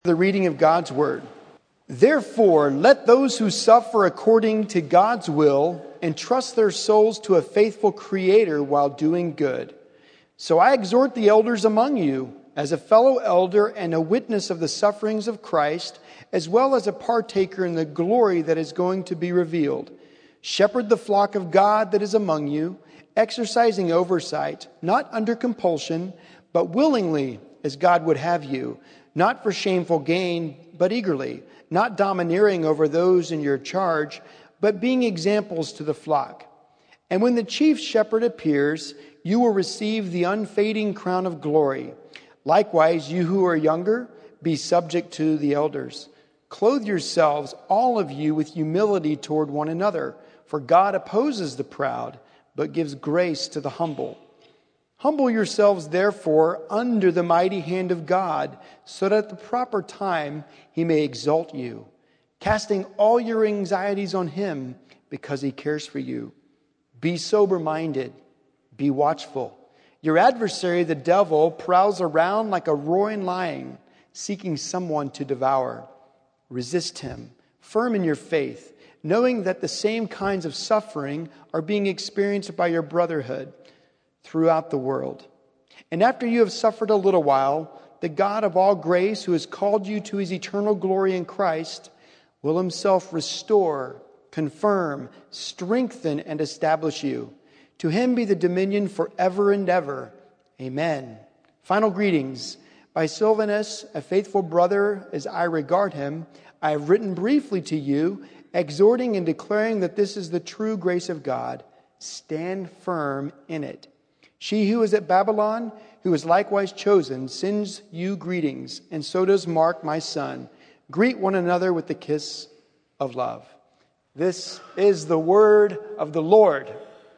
The reading of God's word. Therefore, let those who suffer according to God's will entrust their souls to a faithful Creator while doing good. So I exhort the elders among you, as a fellow elder and a witness of the sufferings of Christ, as well as a partaker in the glory that is going to be revealed. Shepherd the flock of God that is among you, exercising oversight, not under compulsion, but willingly, as God would have you, not for shameful gain, but eagerly, not domineering over those in your charge, but being examples to the flock. And when the chief shepherd appears, you will receive the unfading crown of glory. Likewise, you who are younger, be subject to the elders. Clothe yourselves, all of you, with humility toward one another, for God opposes the proud, but gives grace to the humble. Humble yourselves, therefore, under the mighty hand of God, so that at the proper time he may exalt you, casting all your anxieties on him, because he cares for you. Be sober-minded, be watchful. Your adversary, the devil, prowls around like a roaring lion, seeking someone to devour. Resist him, firm in your faith, knowing that the same kinds of suffering are being experienced by your brotherhood throughout the world. And after you have suffered a little while, the God of all grace, who has called you to his eternal glory in Christ, will himself restore, confirm, strengthen, and establish you. To him be the dominion forever and ever. Amen. Final greetings. By Silvanus, a faithful brother as I regard him, I have written briefly to you, exhorting and declaring that this is the true grace of God. Stand firm in it. She who is at Babylon, who is likewise chosen, sends you greetings, and so does Mark, my son. Greet one another with the kiss of love. This is the word of the Lord.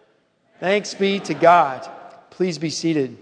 Thanks be to God. Please be seated.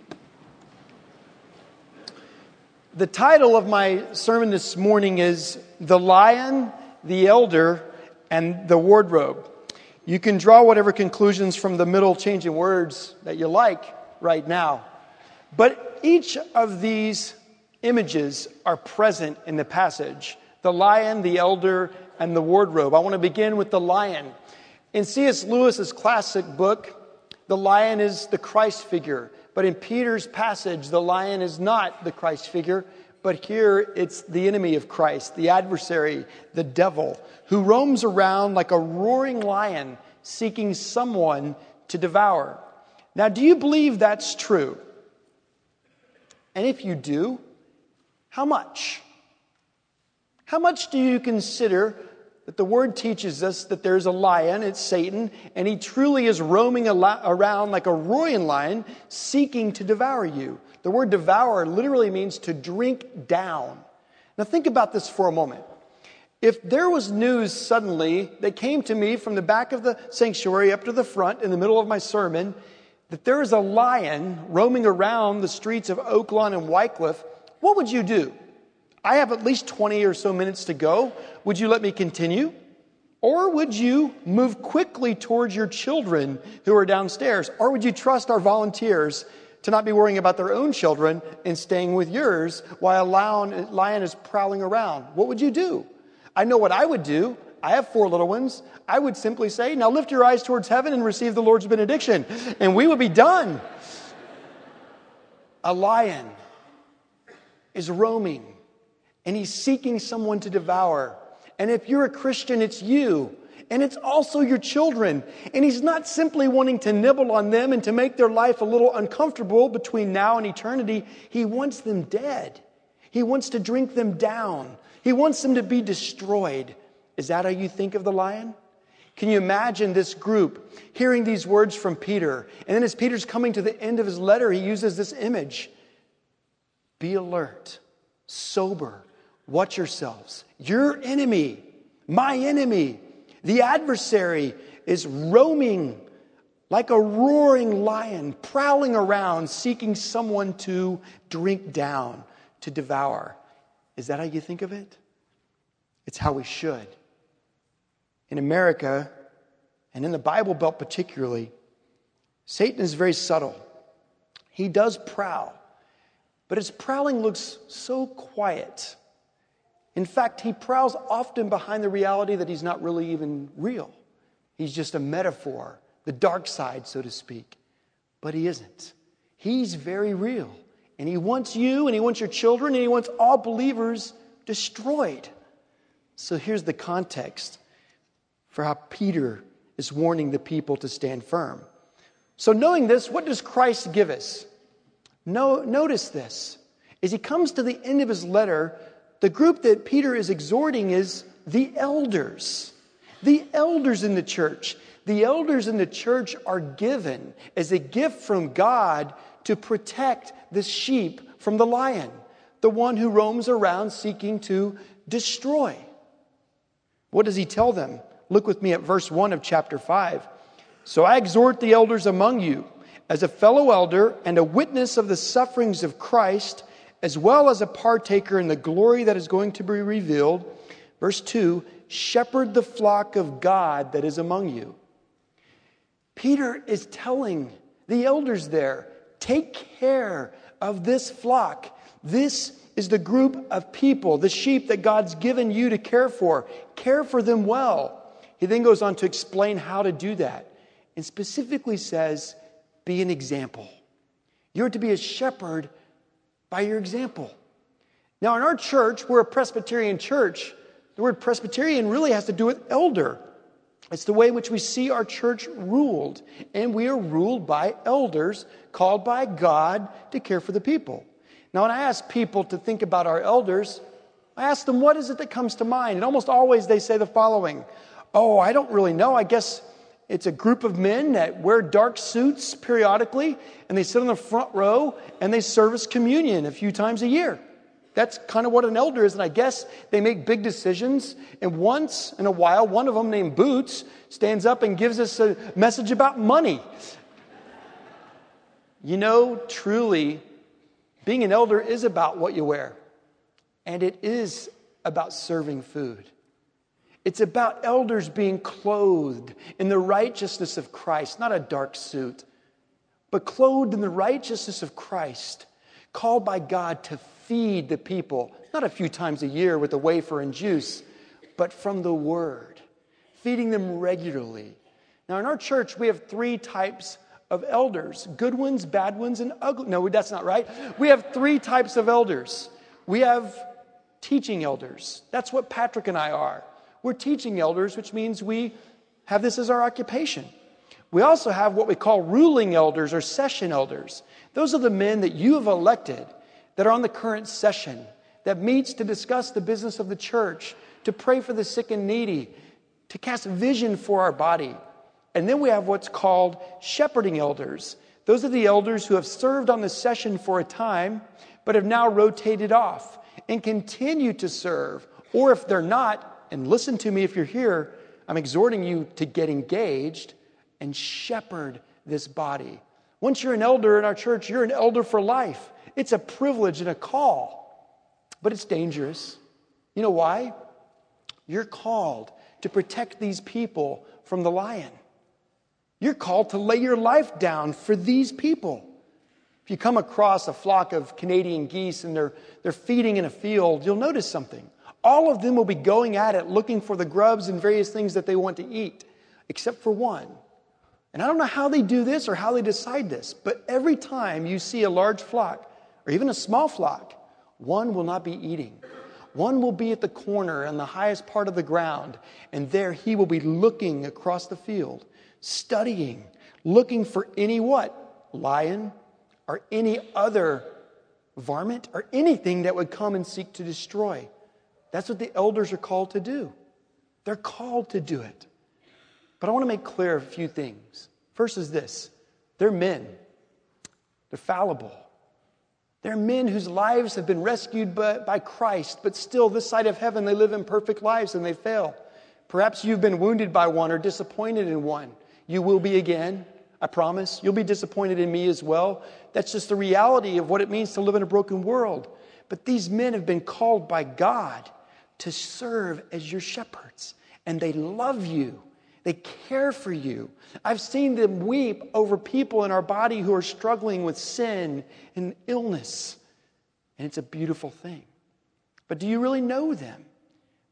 The title of my sermon this morning is The Lion, the Elder, and the Wardrobe. You can draw whatever conclusions from the middle changing words that you like right now. But each of these images are present in the passage. The lion, the elder, and the wardrobe. I want to begin with the lion. In C.S. Lewis's classic book, the lion is the Christ figure. But in Peter's passage, the lion is not the Christ figure, but here it's the enemy of Christ, the adversary, the devil, who roams around like a roaring lion seeking someone to devour. Now, do you believe that's true? And if you do, how much? How much do you consider that the Word teaches us that there's a lion, it's Satan, and he truly is roaming around like a roaring lion seeking to devour you? The word devour literally means to drink down. Now think about this for a moment. If there was news suddenly that came to me from the back of the sanctuary up to the front in the middle of my sermon, that there is a lion roaming around the streets of Oaklawn and Wycliffe, what would you do? I have at least 20 or so minutes to go. Would you let me continue? Or would you move quickly towards your children who are downstairs? Or would you trust our volunteers to not be worrying about their own children and staying with yours while a lion is prowling around? What would you do? I know what I would do. I have 4 little ones. I would simply say, now lift your eyes towards heaven and receive the Lord's benediction. And we would be done. A lion is roaming, and he's seeking someone to devour. And if you're a Christian, it's you. And it's also your children. And he's not simply wanting to nibble on them and to make their life a little uncomfortable between now and eternity. He wants them dead. He wants to drink them down. He wants them to be destroyed. Is that how you think of the lion? Can you imagine this group hearing these words from Peter? And then as Peter's coming to the end of his letter, he uses this image. Be alert, sober, watch yourselves. Your enemy, my enemy, the adversary is roaming like a roaring lion, prowling around, seeking someone to drink down, to devour. Is that how you think of it? It's how we should. In America, and in the Bible Belt particularly, Satan is very subtle. He does prowl, but his prowling looks so quiet In fact, he prowls often behind the reality that he's not really even real. He's just a metaphor, the dark side, so to speak. But he isn't. He's very real. And he wants you, and he wants your children, and he wants all believers destroyed. So here's the context for how Peter is warning the people to stand firm. So knowing this, what does Christ give us? Notice this. As he comes to the end of his letter, the group that Peter is exhorting is the elders. The elders in the church. The elders in the church are given as a gift from God to protect the sheep from the lion, the one who roams around seeking to destroy. What does he tell them? Look with me at verse 1 of chapter 5. So I exhort the elders among you, as a fellow elder and a witness of the sufferings of Christ, as well as a partaker in the glory that is going to be revealed. Verse 2, shepherd the flock of God that is among you. Peter is telling the elders there, take care of this flock. This is the group of people, the sheep that God's given you to care for. Care for them well. He then goes on to explain how to do that, and specifically says, be an example. You're to be a shepherd by your example. Now, in our church, we're a Presbyterian church. The word Presbyterian really has to do with elder. It's the way in which we see our church ruled. And we are ruled by elders called by God to care for the people. Now, when I ask people to think about our elders, I ask them, what is it that comes to mind? And almost always they say the following. Oh, I don't really know. I guess it's a group of men that wear dark suits periodically, and they sit on the front row, and they service communion a few times a year. That's kind of what an elder is, and I guess they make big decisions, and once in a while, one of them named Boots stands up and gives us a message about money. You know, truly, being an elder is about what you wear, and it is about serving food. It's about elders being clothed in the righteousness of Christ, not a dark suit, but clothed in the righteousness of Christ, called by God to feed the people, not a few times a year with a wafer and juice, but from the Word, feeding them regularly. Now, in our church, we have 3 types of elders, good ones, bad ones, and ugly. No, that's not right. We have 3 types of elders. We have teaching elders. That's what Patrick and I are. We're teaching elders, which means we have this as our occupation. We also have what we call ruling elders or session elders. Those are the men that you have elected that are on the current session, that meets to discuss the business of the church, to pray for the sick and needy, to cast vision for our body. And then we have what's called shepherding elders. Those are the elders who have served on the session for a time, but have now rotated off and continue to serve. Or if they're not, and listen to me if you're here, I'm exhorting you to get engaged and shepherd this body. Once you're an elder in our church, you're an elder for life. It's a privilege and a call, but it's dangerous. You know why? You're called to protect these people from the lion. You're called to lay your life down for these people. If you come across a flock of Canadian geese and they're feeding in a field, you'll notice something. All of them will be going at it, looking for the grubs and various things that they want to eat, except for one. And I don't know how they do this or how they decide this, but every time you see a large flock, or even a small flock, one will not be eating. One will be at the corner on the highest part of the ground, and there he will be looking across the field, studying, looking for any what? Lion, or any other varmint, or anything that would come and seek to destroy. That's what the elders are called to do. They're called to do it. But I want to make clear a few things. First is this. They're men. They're fallible. They're men whose lives have been rescued by Christ, but still this side of heaven they live imperfect lives and they fail. Perhaps you've been wounded by one or disappointed in one. You will be again, I promise. You'll be disappointed in me as well. That's just the reality of what it means to live in a broken world. But these men have been called by God to serve as your shepherds. And they love you. They care for you. I've seen them weep over people in our body who are struggling with sin and illness. And it's a beautiful thing. But do you really know them?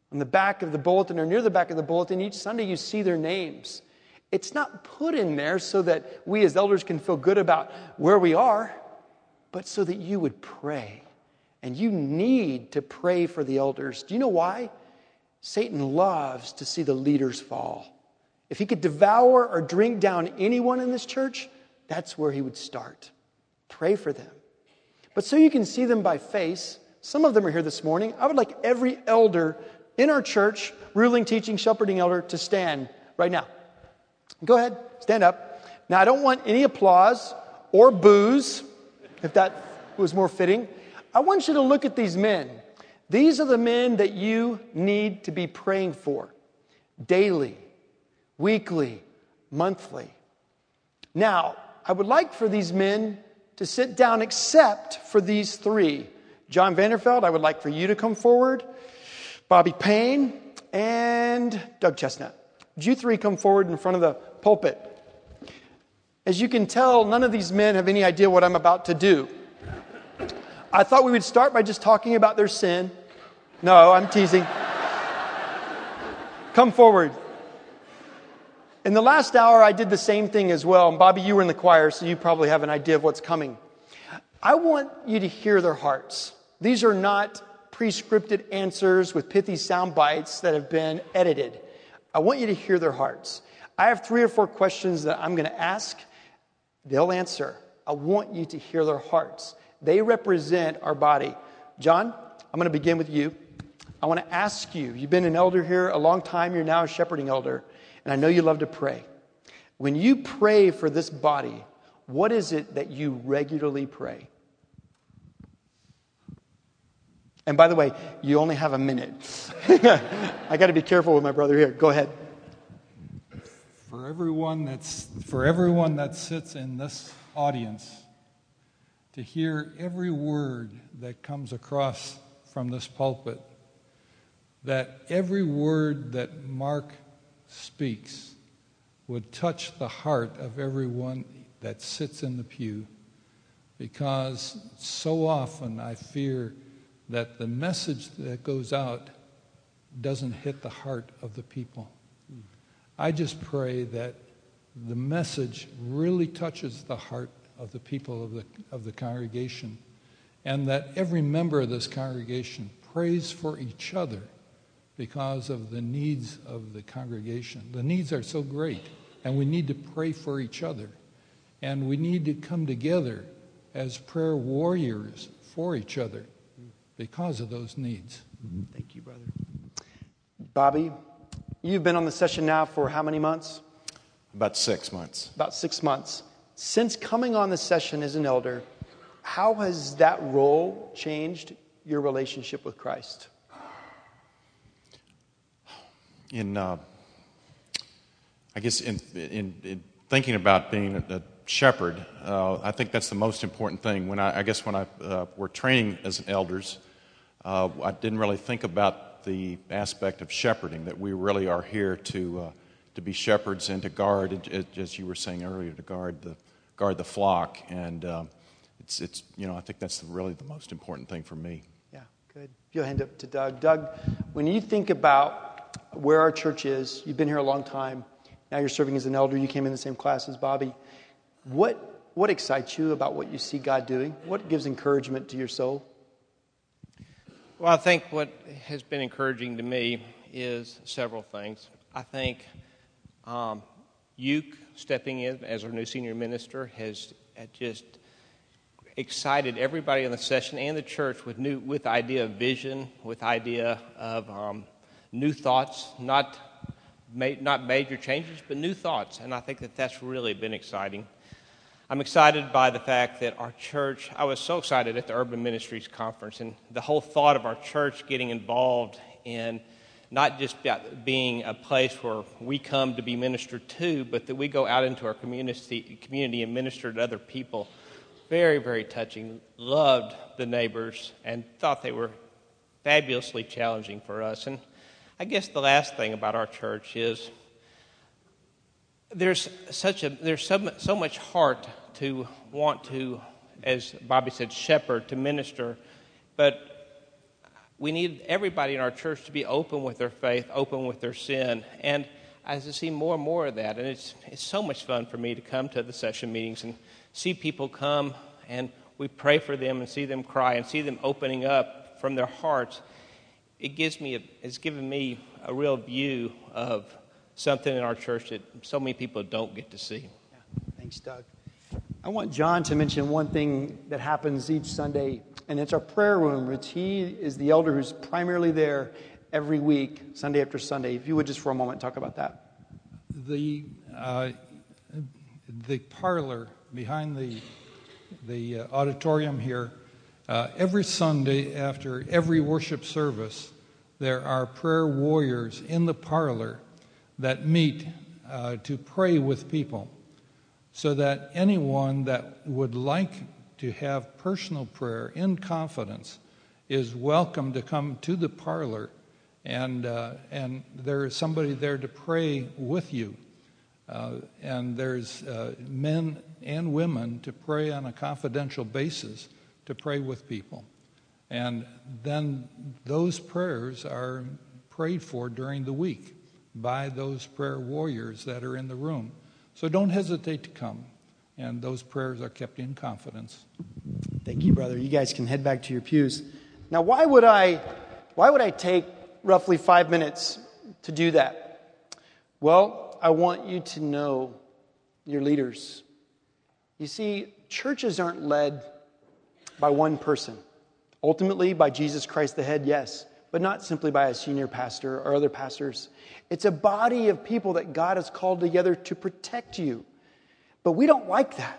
On the back of the bulletin or near the back of the bulletin, each Sunday you see their names. It's not put in there so that we as elders can feel good about where we are, but so that you would pray. And you need to pray for the elders. Do you know why? Satan loves to see the leaders fall. If he could devour or drink down anyone in this church, that's where he would start. Pray for them. But so you can see them by face, some of them are here this morning. I would like every elder in our church, ruling, teaching, shepherding elder, to stand right now. Go ahead, stand up. Now, I don't want any applause or boos, if that was more fitting. I want you to look at these men. These are the men that you need to be praying for daily, weekly, monthly. Now, I would like for these men to sit down except for these three. John Vanderfeld, I would like for you to come forward. Bobby Payne and Doug Chestnut. Would you three come forward in front of the pulpit? As you can tell, none of these men have any idea what I'm about to do. I thought we would start by just talking about their sin. No, I'm teasing. Come forward. In the last hour, I did the same thing as well. And Bobby, you were in the choir, so you probably have an idea of what's coming. I want you to hear their hearts. These are not pre-scripted answers with pithy sound bites that have been edited. I want you to hear their hearts. I have 3 or 4 questions that I'm going to ask. They'll answer. I want you to hear their hearts. They represent our body. John, I'm going to begin with you. I want to ask you, you've been an elder here a long time. You're now a shepherding elder. And I know you love to pray. When you pray for this body, what is it that you regularly pray? And by the way, you only have a minute. I got to be careful with my brother here. Go ahead. For everyone that sits in this audience, to hear every word that comes across from this pulpit, that every word that Mark speaks would touch the heart of everyone that sits in the pew, because so often I fear that the message that goes out doesn't hit the heart of the people. I just pray that the message really touches the heart of the people of the congregation, and that every member of this congregation prays for each other because of the needs of the congregation. The needs are so great, and we need to pray for each other, and we need to come together as prayer warriors for each other because of those needs. Thank you, brother. Bobby, you've been on the session now for how many months? About 6 months. About 6 months. Since coming on the session as an elder, how has that role changed your relationship with Christ? I guess in thinking about being a shepherd, I think that's the most important thing. When we're training as elders, I didn't really think about the aspect of shepherding, that we really are here to be shepherds and to guard, as you were saying earlier, to guard the flock. And it's I think that's really the most important thing for me. Yeah, good. You'll hand up to Doug. Doug, when you think about where our church is, you've been here a long time. Now you're serving as an elder. You came in the same class as Bobby. What excites you about what you see God doing? What gives encouragement to your soul? Well, I think what has been encouraging to me is several things. I think you stepping in as our new senior minister has just excited everybody in the session and the church with the idea of vision, with idea of new thoughts, not major changes, but new thoughts. And I think that's really been exciting. I'm excited by the fact that our church, I was so excited at the Urban Ministries Conference, and the whole thought of our church getting involved in not just being a place where we come to be ministered to, but that we go out into our community and minister to other people. Very, very touching. Loved the neighbors and thought they were fabulously challenging for us. And I guess the last thing about our church is there's so much heart to want to, as Bobby said, shepherd, to minister. But we need everybody in our church to be open with their faith, open with their sin. And I just see more and more of that. And it's so much fun for me to come to the session meetings and see people come and we pray for them and see them cry and see them opening up from their hearts. It's given me a real view of something in our church that so many people don't get to see. Yeah. Thanks, Doug. I want John to mention one thing that happens each Sunday, and it's our prayer room, which he is the elder who's primarily there every week, Sunday after Sunday. If you would just for a moment talk about that. The parlor behind the auditorium here, every Sunday after every worship service, there are prayer warriors in the parlor that meet to pray with people, so that anyone that would like to have personal prayer in confidence is welcome to come to the parlor, and there is somebody there to pray with you. And there's men and women to pray on a confidential basis, to pray with people. And then those prayers are prayed for during the week by those prayer warriors that are in the room. So don't hesitate to come, and those prayers are kept in confidence. Thank you, brother. You guys can head back to your pews. Now, why would I take roughly 5 minutes to do that? Well, I want you to know your leaders. You see, churches aren't led by one person. Ultimately, by Jesus Christ the head, yes, but not simply by a senior pastor or other pastors. It's a body of people that God has called together to protect you. But we don't like that.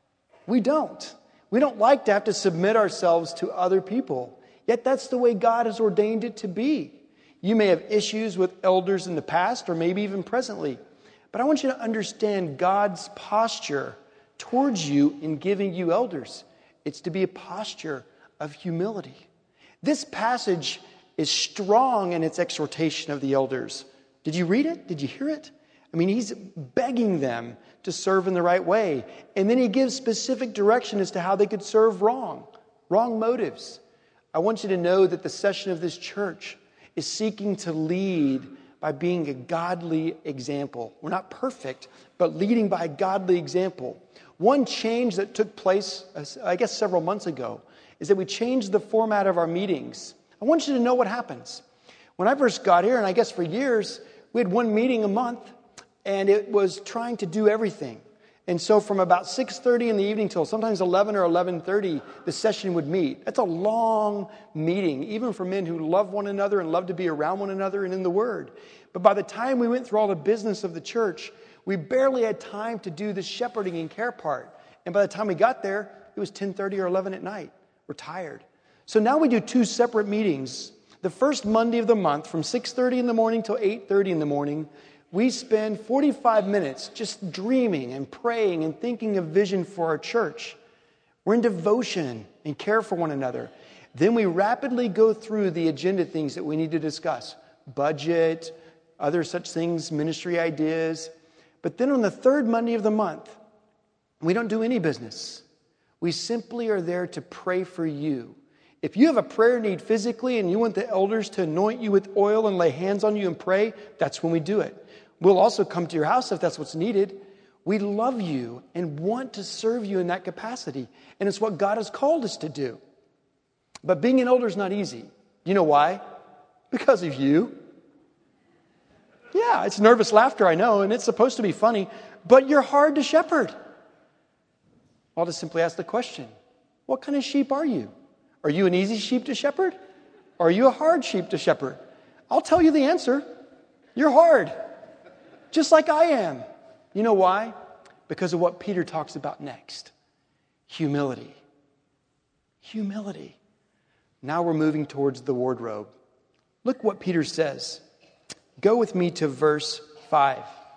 We don't. We don't like to have to submit ourselves to other people. Yet that's the way God has ordained it to be. You may have issues with elders in the past or maybe even presently. But I want you to understand God's posture towards you in giving you elders. It's to be a posture of humility. This passage is strong in its exhortation of the elders. Did you read it? Did you hear it? I mean, he's begging them to serve in the right way. And then he gives specific direction as to how they could serve wrong motives. I want you to know that the session of this church is seeking to lead by being a godly example. We're not perfect, but leading by a godly example. One change that took place, I guess several months ago, is that we changed the format of our meetings. I want you to know what happens. When I first got here, and I guess for years, we had one meeting a month, and it was trying to do everything. And so from about 6:30 in the evening till sometimes 11 or 11:30, the session would meet. That's a long meeting, even for men who love one another and love to be around one another and in the Word. But by the time we went through all the business of the church, we barely had time to do the shepherding and care part. And by the time we got there, it was 10:30 or 11 at night. We're tired. So now we do two separate meetings. The first Monday of the month from 6:30 in the morning till 8:30 in the morning, we spend 45 minutes just dreaming and praying and thinking of vision for our church. We're in devotion and care for one another. Then we rapidly go through the agenda things that we need to discuss. Budget, other such things, ministry ideas. But then on the third Monday of the month, we don't do any business. We simply are there to pray for you. If you have a prayer need physically and you want the elders to anoint you with oil and lay hands on you and pray, that's when we do it. We'll also come to your house if that's what's needed. We love you and want to serve you in that capacity. And it's what God has called us to do. But being an elder is not easy. You know why? Because of you. Yeah, it's nervous laughter, I know, and it's supposed to be funny, but you're hard to shepherd. I'll just simply ask the question, what kind of sheep are you? Are you an easy sheep to shepherd? Or are you a hard sheep to shepherd? I'll tell you the answer. You're hard. Just like I am. You know why? Because of what Peter talks about next. Humility. Humility. Now we're moving towards the wardrobe. Look what Peter says. Go with me to verse 5.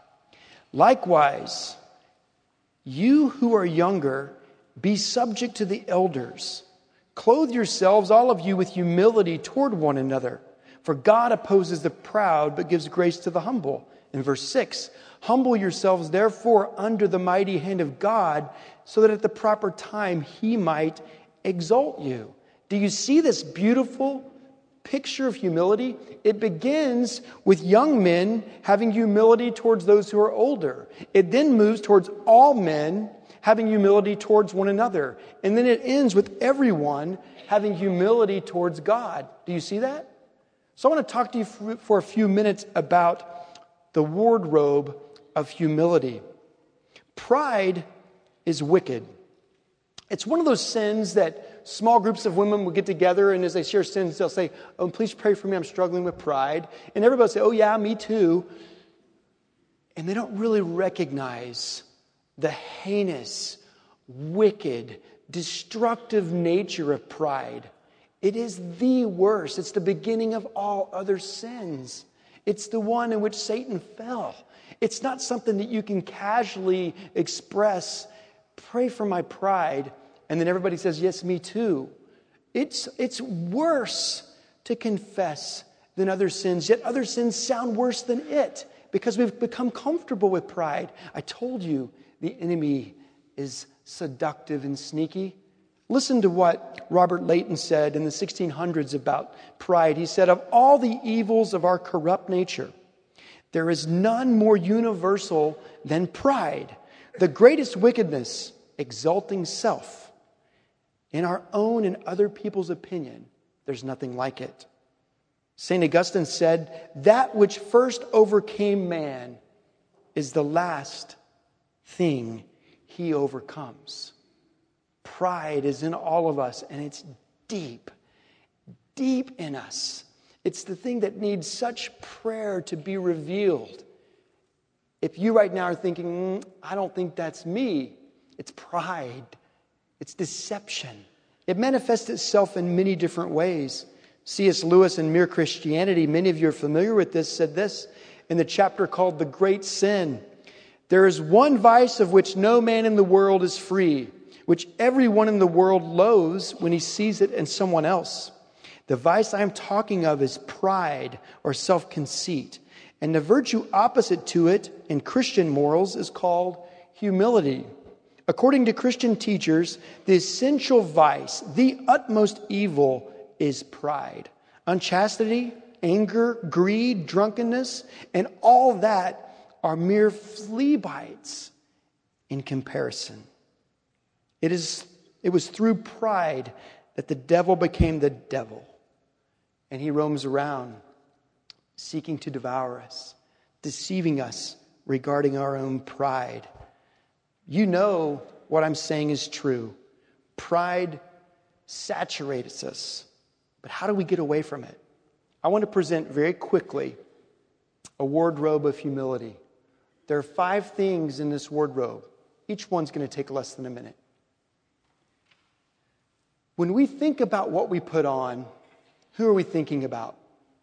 Likewise, you who are younger, be subject to the elders. Clothe yourselves, all of you, with humility toward one another. For God opposes the proud, but gives grace to the humble. In verse 6, humble yourselves, therefore, under the mighty hand of God, so that at the proper time he might exalt you. Do you see this beautiful picture of humility, it begins with young men having humility towards those who are older. It then moves towards all men having humility towards one another. And then it ends with everyone having humility towards God. Do you see that? So I want to talk to you for a few minutes about the wardrobe of humility. Pride is wicked. It's one of those sins that small groups of women will get together, and as they share sins, they'll say, "Oh, please pray for me, I'm struggling with pride." And everybody will say, "Oh yeah, me too." And they don't really recognize the heinous, wicked, destructive nature of pride. It is the worst. It's the beginning of all other sins. It's the one in which Satan fell. It's not something that you can casually express, "Pray for my pride," and then everybody says, "Yes, me too." It's worse to confess than other sins, yet other sins sound worse than it because we've become comfortable with pride. I told you the enemy is seductive and sneaky. Listen to what Robert Leighton said in the 1600s about pride. He said, "Of all the evils of our corrupt nature, there is none more universal than pride. The greatest wickedness, exalting self. In our own and other people's opinion, there's nothing like it." St. Augustine said, "That which first overcame man is the last thing he overcomes." Pride is in all of us, and it's deep, deep in us. It's the thing that needs such prayer to be revealed. If you right now are thinking, "I don't think that's me," it's pride. It's deception. It manifests itself in many different ways. C.S. Lewis in Mere Christianity, many of you are familiar with this, said this in the chapter called The Great Sin. "There is one vice of which no man in the world is free, which everyone in the world loathes when he sees it in someone else. The vice I am talking of is pride or self-conceit. And the virtue opposite to it in Christian morals is called humility. According to Christian teachers, the essential vice, the utmost evil, is pride. Unchastity, anger, greed, drunkenness, and all that are mere flea bites in comparison. It was through pride that the devil became the devil. And he roams around seeking to devour us, deceiving us regarding our own pride. You know what I'm saying is true. Pride saturates us. But how do we get away from it? I want to present very quickly a wardrobe of humility. There are 5 things in this wardrobe. Each one's going to take less than a minute. When we think about what we put on, who are we thinking about?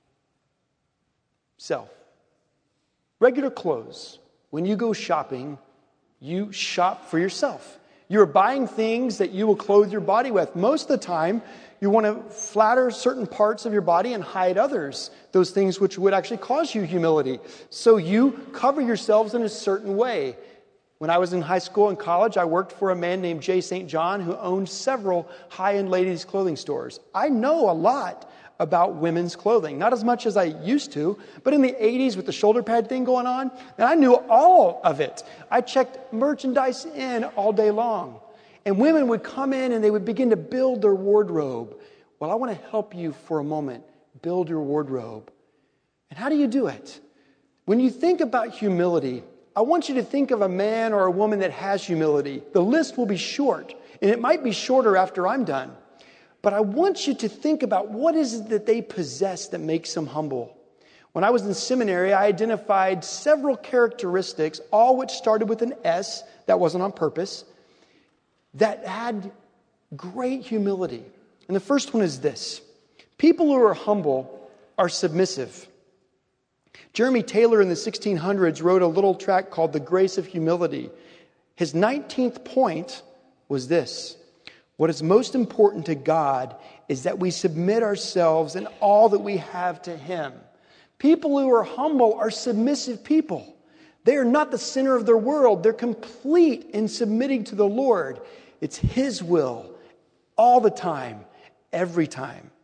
Self. Regular clothes. When you go shopping, you shop for yourself. You're buying things that you will clothe your body with. Most of the time, you want to flatter certain parts of your body and hide others, those things which would actually cause you humility. So you cover yourselves in a certain way. When I was in high school and college, I worked for a man named J. St. John who owned several high-end ladies' clothing stores. I know a lot about women's clothing. Not as much as I used to, but in the 80s with the shoulder pad thing going on, and I knew all of it. I checked merchandise in all day long. And women would come in and they would begin to build their wardrobe. Well, I want to help you for a moment build your wardrobe. And how do you do it? When you think about humility, I want you to think of a man or a woman that has humility. The list will be short, and it might be shorter after I'm done. But I want you to think about what is it that they possess that makes them humble. When I was in seminary, I identified several characteristics, all which started with an S, that wasn't on purpose, that had great humility. And the first one is this. People who are humble are submissive. Jeremy Taylor in the 1600s wrote a little tract called The Grace of Humility. His 19th point was this. What is most important to God is that we submit ourselves and all that we have to Him. People who are humble are submissive people. They are not the center of their world. They're complete in submitting to the Lord. It's His will all the time, every time.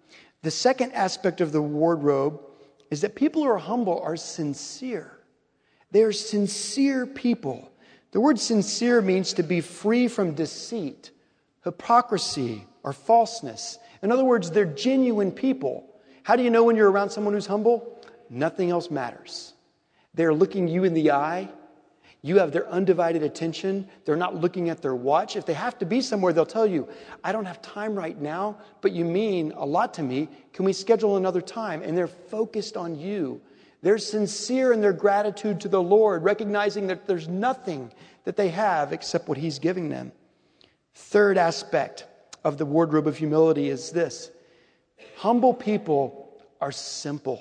The second aspect of the wardrobe is that people who are humble are sincere. They are sincere people. The word sincere means to be free from deceit, hypocrisy, or falseness. In other words, they're genuine people. How do you know when you're around someone who's humble? Nothing else matters. They're looking you in the eye. You have their undivided attention. They're not looking at their watch. If they have to be somewhere, they'll tell you, I don't have time right now, but you mean a lot to me. Can we schedule another time? And they're focused on you. They're sincere in their gratitude to the Lord, recognizing that there's nothing that they have except what He's giving them. Third aspect of the wardrobe of humility is this. Humble people are simple.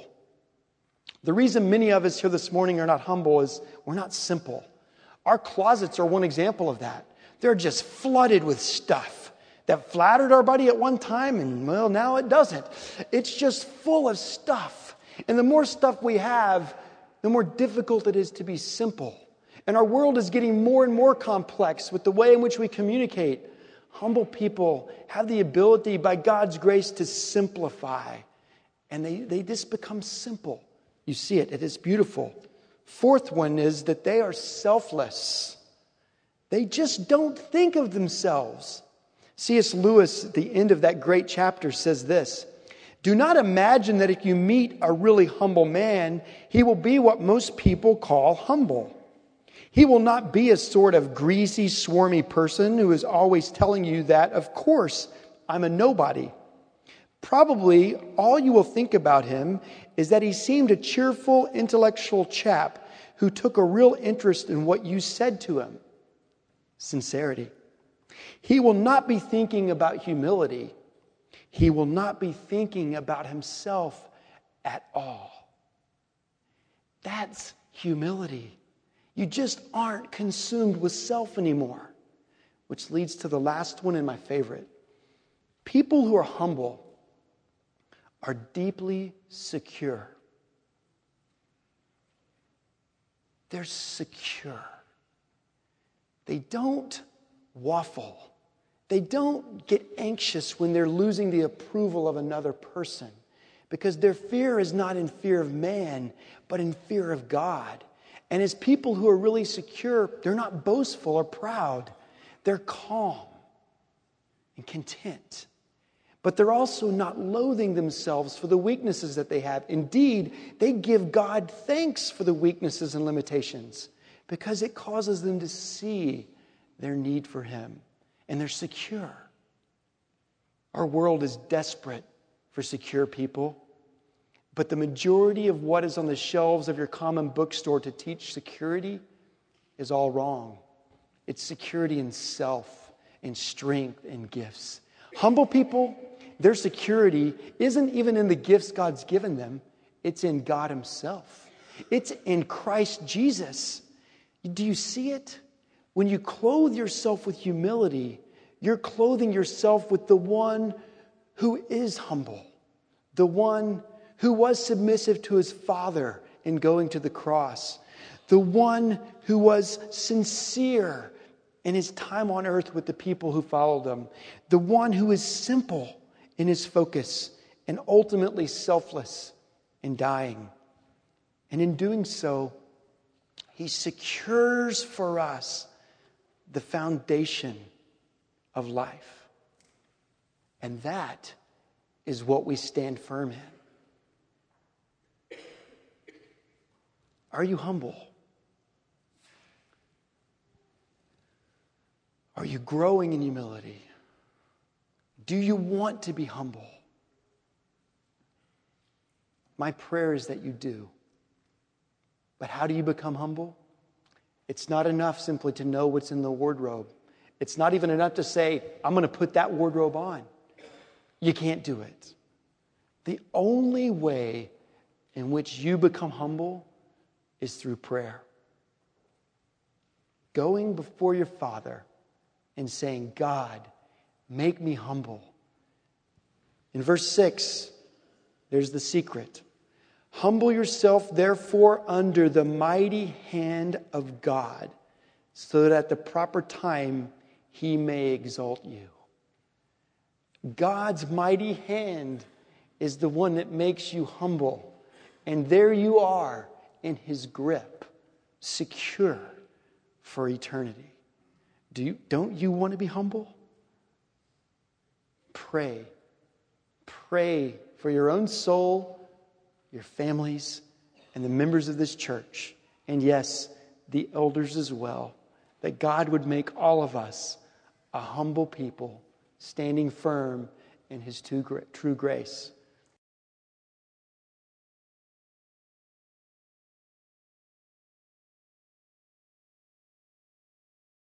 The reason many of us here this morning are not humble is we're not simple. Our closets are one example of that. They're just flooded with stuff that flattered our body at one time, and well, now it doesn't. It's just full of stuff. And the more stuff we have, the more difficult it is to be simple. And our world is getting more and more complex with the way in which we communicate. Humble people have the ability, by God's grace, to simplify. And they just become simple. You see it. It is beautiful. Fourth one is that they are selfless. They just don't think of themselves. C.S. Lewis, at the end of that great chapter, says this. Do not imagine that if you meet a really humble man, he will be what most people call humble. He will not be a sort of greasy, swarmy person who is always telling you that, of course, I'm a nobody. Probably all you will think about him is that he seemed a cheerful, intellectual chap who took a real interest in what you said to him. Sincerity. He will not be thinking about humility. He will not be thinking about himself at all. That's humility. You just aren't consumed with self anymore. Which leads to the last one and my favorite. People who are humble are deeply secure. They're secure. They don't waffle. They don't get anxious when they're losing the approval of another person, because their fear is not in fear of man, but in fear of God. And as people who are really secure, they're not boastful or proud. They're calm and content. But they're also not loathing themselves for the weaknesses that they have. Indeed, they give God thanks for the weaknesses and limitations because it causes them to see their need for Him. And they're secure. Our world is desperate for secure people. But the majority of what is on the shelves of your common bookstore to teach security is all wrong. It's security in self, in strength, and gifts. Humble people, their security isn't even in the gifts God's given them. It's in God Himself. It's in Christ Jesus. Do you see it? When you clothe yourself with humility, you're clothing yourself with the one who is humble, the one who was submissive to His Father in going to the cross, the one who was sincere in His time on earth with the people who followed Him, the one who is simple in His focus and ultimately selfless in dying. And in doing so, He secures for us the foundation of life. And that is what we stand firm in. Are you humble? Are you growing in humility? Do you want to be humble? My prayer is that you do. But how do you become humble? It's not enough simply to know what's in the wardrobe. It's not even enough to say, I'm going to put that wardrobe on. You can't do it. The only way in which you become humble is through prayer. Going before your Father and saying, God, make me humble. In verse 6, there's the secret. Humble yourself, therefore, under the mighty hand of God, so that at the proper time He may exalt you. God's mighty hand is the one that makes you humble. And there you are in his grip, secure for eternity. Don't you want to be humble? Pray. Pray for your own soul, your families, and the members of this church. And yes, the elders as well. That God would make all of us a humble people, standing firm in his true grace.